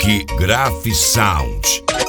Rock Graf Sound.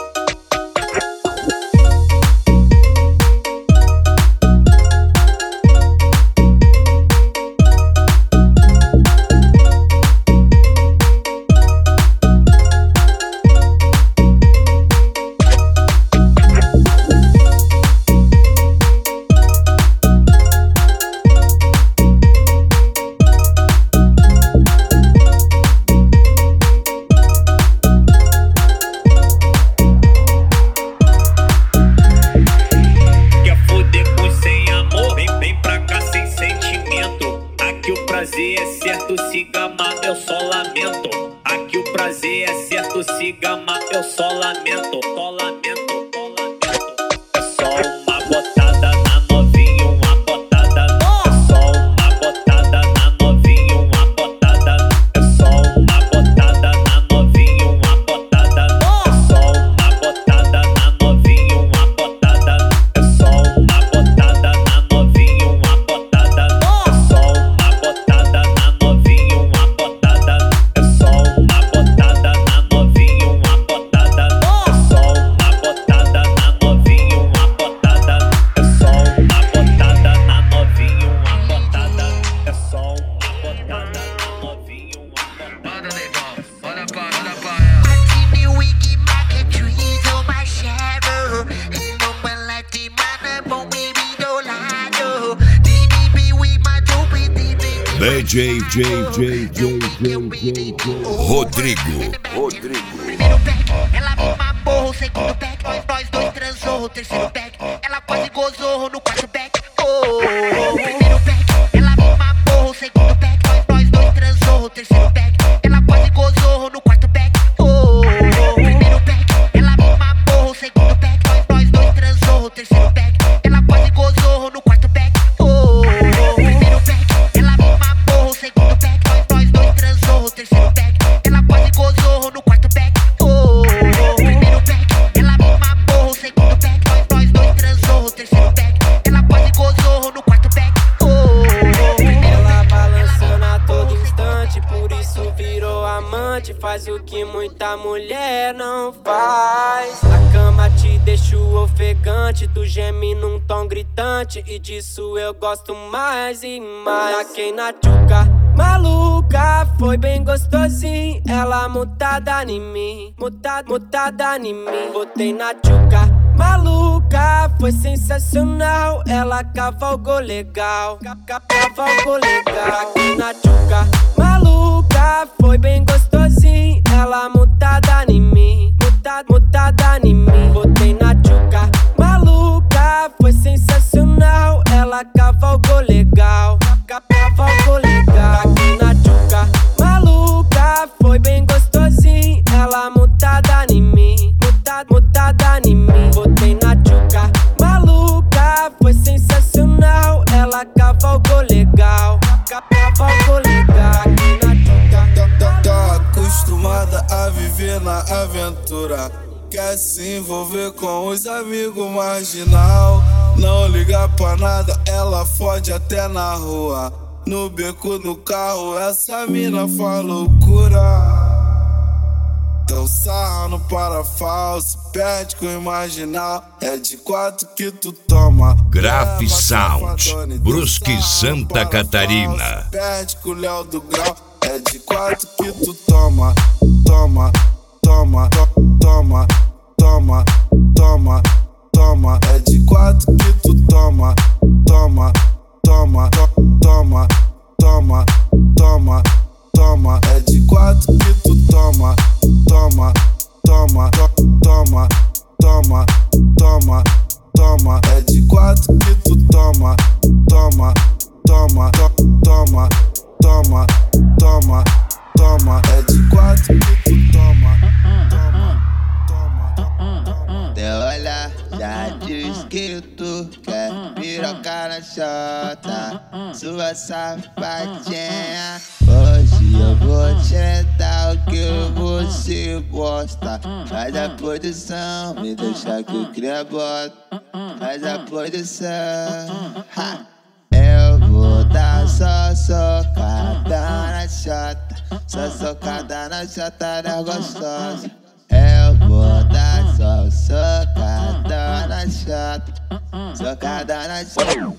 prazer é certo, se gamar eu só lamento. Aqui o prazer é certo, se gamar eu só lamento. Só lamento, só lamento. É só uma botada na novinha, uma botada. É só uma botada na novinha, uma botada. É só uma botada na novinha, uma botada. É só uma botada na novinha, uma botada. É só uma botada na novinha, uma botada. É só uma botada na novinha, uma botada. É só uma botada na novinha, uma botada. É só uma botada na novinha, uma botada. É só uma botada na novinha, uma botada. É só uma botada na novinha, uma botada. Manda, negão, olha pra ela. Martini, wig, market, trees, oh my shadow. No one like the man, I'm on baby, do lado. DDB, we my dope, DJ Rodrigo. Primeiro pack, ela me mamou. Segundo pack, nós dois transou. Terceiro pack, ela quase gozou no quarto pack. Oh, primeiro pack, ela me mamou. Segundo pack, nós dois transou. Terceiro pack, ela quase gozou no quarto pack. Oh, primeiro pack, ela me mamou. Segundo pack, nós dois transou. Terceiro pack, ela quase gozou no quarto pack. Oh, primeiro pack, ela me mamou. Segundo pack, nós dois transou. Terceiro pack, ela quase gozou no quarto pack. Oh, primeiro pack, ela me mamou. Segundo pack, nós dois transou. Terceiro pack, ela quase gozou no quarto pack. Oh, ela balançando a todo instante, por isso virou amante. Faz o que muita mulher não faz. Na cama te deixo ofegante, tu geme num tom gritante, e disso eu gosto mais e mais. Taquei na tchuca, maluca, foi bem gostosinho. Ela mutada em mim, mutada em mim. Botei na tchuca, maluca, foi sensacional. Ela cavalgou legal, cavalgou legal. Aqui na tchuca, maluca, foi bem gostosinho. Ela mutada em mim, mutada em mim. Botei na tchuca, maluca, foi sensacional. Ela cavalgou legal, cavalgou legal. Aqui na tchuca, maluca, foi bem gostosinho. Ela mutada em mim, mutada em mim. Botei na tchuca, maluca, foi sensacional. Ela cavalgou legal, cavalgou legal. Aqui na tchuca, Tá acostumada a viver na aventura, quer se envolver com os amigos marginal. Não liga pra nada, ela fode até na rua. No beco do carro, essa mina faz loucura. Teu sarro no parafalso, perde com o marginal. É de 4 que tu toma. Graf Leva Sound, safadona e Brusque, teu sarro no Santa parafalso, Catarina. perde com o Léo do Grau. É de 4 que tu toma. Toma, toma, toma, toma, toma, toma. É de 4 que tu toma. Toma, toma, toma, toma, toma, toma. É de 4 que tu toma. Toma, toma, toma, toma, toma, toma. É de 4 que tu toma. Toma, toma, toma, toma, toma, toma. É de 4 que tu toma. Toma, toma. Teu olhar já diz que tu quer piroca na chota, sua safadinha. Hoje eu vou te dar o que você gosta. Faz a produção, me deixa que eu cria bota. Faz a produção, ha. Eu vou dar só socada na chota. Só socada na chata da gostosa. Eu vou dar só socada na chata. Socada na chata.